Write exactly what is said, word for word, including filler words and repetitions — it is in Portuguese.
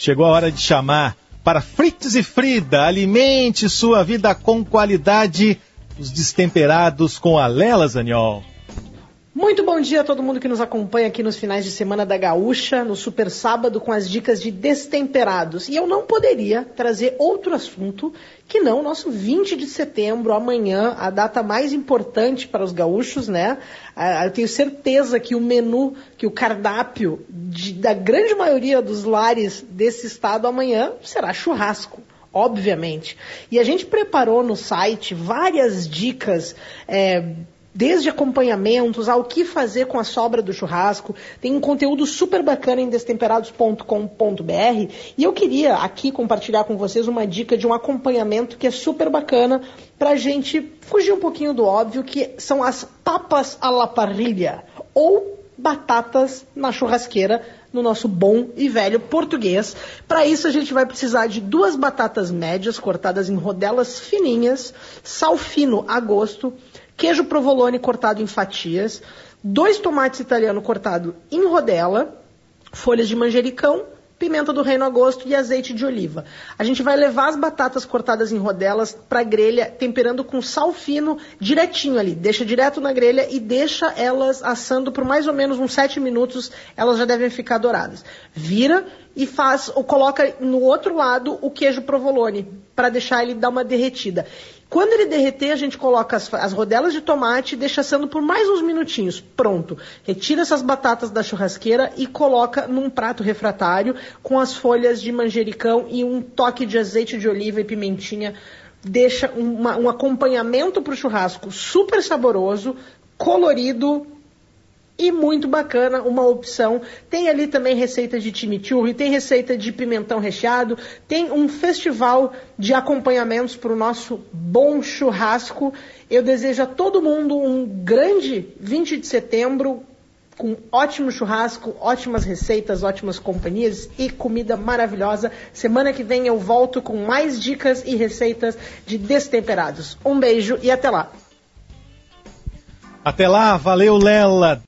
Chegou a hora de chamar para Fritz e Frida. Alimente sua vida com qualidade. Os destemperados com a Lela Zaniol. Muito bom dia a todo mundo que nos acompanha aqui nos finais de semana da Gaúcha, no Super Sábado, com as dicas de destemperados. E eu não poderia trazer outro assunto que não o nosso vinte de setembro, amanhã, a data mais importante para os gaúchos, né? Eu tenho certeza que o menu, que o cardápio de, da grande maioria dos lares desse estado amanhã será churrasco. Obviamente. E a gente preparou no site várias dicas, é, desde acompanhamentos ao que fazer com a sobra do churrasco. Tem um conteúdo super bacana em destemperados ponto com ponto b r e eu queria aqui compartilhar com vocês uma dica de um acompanhamento que é super bacana para a gente fugir um pouquinho do óbvio, que são as papas à la parrilla, ou batatas na churrasqueira, no nosso bom e velho português. Para isso a gente vai precisar de duas batatas médias cortadas em rodelas fininhas, sal fino a gosto, queijo provolone cortado em fatias, dois tomates italianos cortados em rodela, folhas de manjericão, pimenta do reino a gosto e azeite de oliva. A gente vai levar as batatas cortadas em rodelas para a grelha, temperando com sal fino direitinho ali. Deixa direto na grelha e deixa elas assando por mais ou menos uns sete minutos, elas já devem ficar douradas. Vira e faz, ou coloca no outro lado o queijo provolone, para deixar ele dar uma derretida. Quando ele derreter, a gente coloca as, as rodelas de tomate e deixa assando por mais uns minutinhos. Pronto. Retira essas batatas da churrasqueira e coloca num prato refratário com as folhas de manjericão e um toque de azeite de oliva e pimentinha. Deixa uma, um acompanhamento para o churrasco super saboroso, colorido e muito bacana, uma opção. Tem ali também receita de chimichurri, tem receita de pimentão recheado, tem um festival de acompanhamentos para o nosso bom churrasco. Eu desejo a todo mundo um grande vinte de setembro, com ótimo churrasco, ótimas receitas, ótimas companhias e comida maravilhosa. Semana que vem eu volto com mais dicas e receitas de destemperados. Um beijo e até lá! Até lá, valeu, Lela!